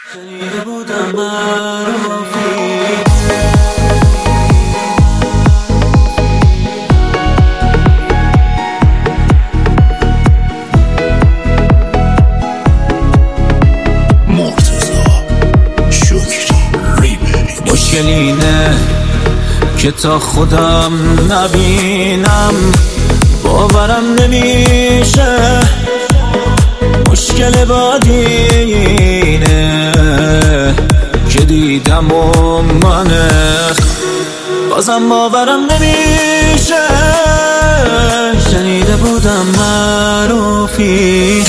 شنیده بودم معروفی مشکل اینه که تا خودم نبینم باورم نمیشه. مشکل بعدی اینه که دیدم و منه بازم باورم نمیشه. شنیده بودم معروفی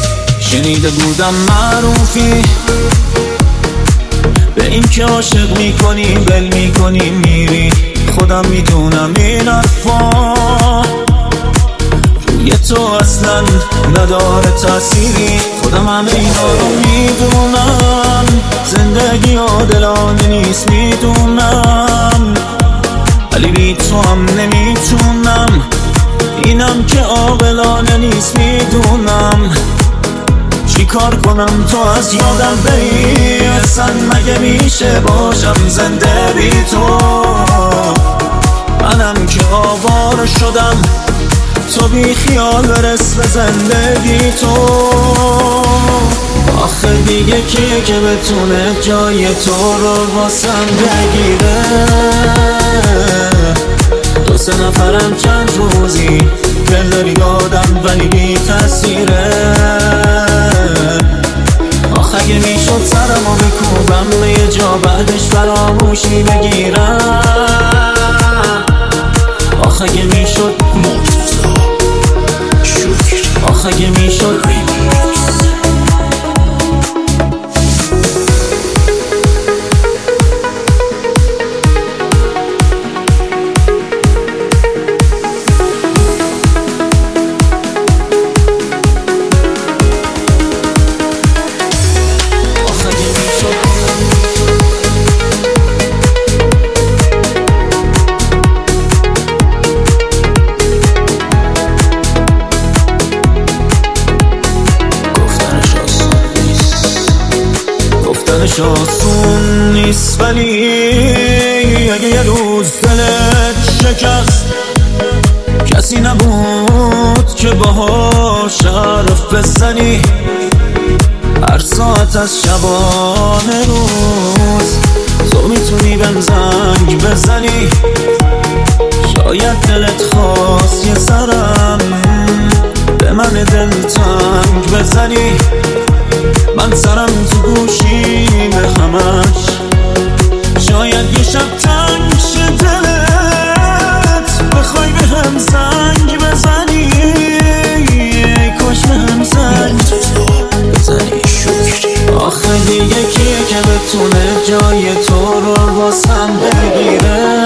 به این که عاشق میکنی بل میکنی میری. خودم میدونم این حرفا روی تو اصلا نداره تأثیری. خودم همه اینا رو میدونم، زندگی عادلانه نیست میدونم، ولی بی تو هم نمیتونم. اینم که عاقلانه نیست میدونم. چی کار کنم تو از یادم بری؟ اصلا مگه میشه باشم زنده بی تو؟ منم که آواره شدم، تو بی خیال برس به زندگی تو. آخه دیگه کیه که بتونه جای تو رو واسم بگیره؟ دو سه نفرم چند روزی دل داری دادم ولی بی تأثیره. آخه اگه میشد سرمو بکوبم به یه جا بعدش فراموشی بگیرم. آخه اگه میشد آخه اگه میشد گفتنش آسون نیست، ولی اگه یه روز دلت شکست کسی نبود که باهاش حرف بزنی. هر ساعت از شبانه روز تو میتونی بهم زنگ بزنی. شاید دلت خواست یه سرم به من دلتنگ بزنی. من سرم تو گوشی به همش، شاید یه شب تنگ شه دلت بخوای به هم زنگ بزنی. کاش به هم زنگ بزنی. آخه دیگه کیه که بتونه جای تو رو واسم بگیره؟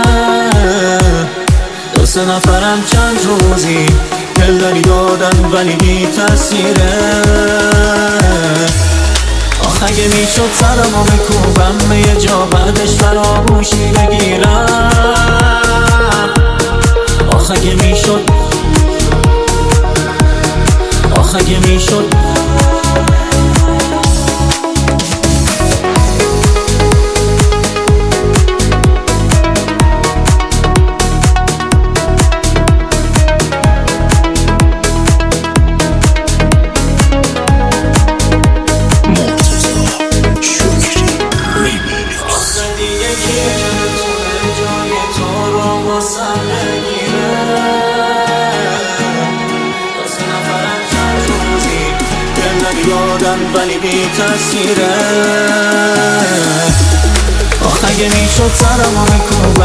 دو سه نفرم چند روزی دل داری دادن ولی بی تأثیره. آخه اگه میشد سرمو بکوبم به یه جا بعدش فراموشی بگیرم. آخه اگه میشد آخه اگه میشد یادم ولی بی تأثیره. آخه اگه میشد سرمو بکوبم